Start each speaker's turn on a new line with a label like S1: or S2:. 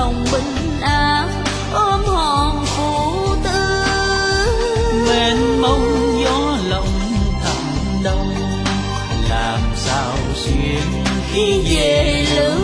S1: lòng bình an ôm hòn phụ tư.
S2: mênh mông gió lòng thầm đông, làm sao xuyên
S1: Khi về lửa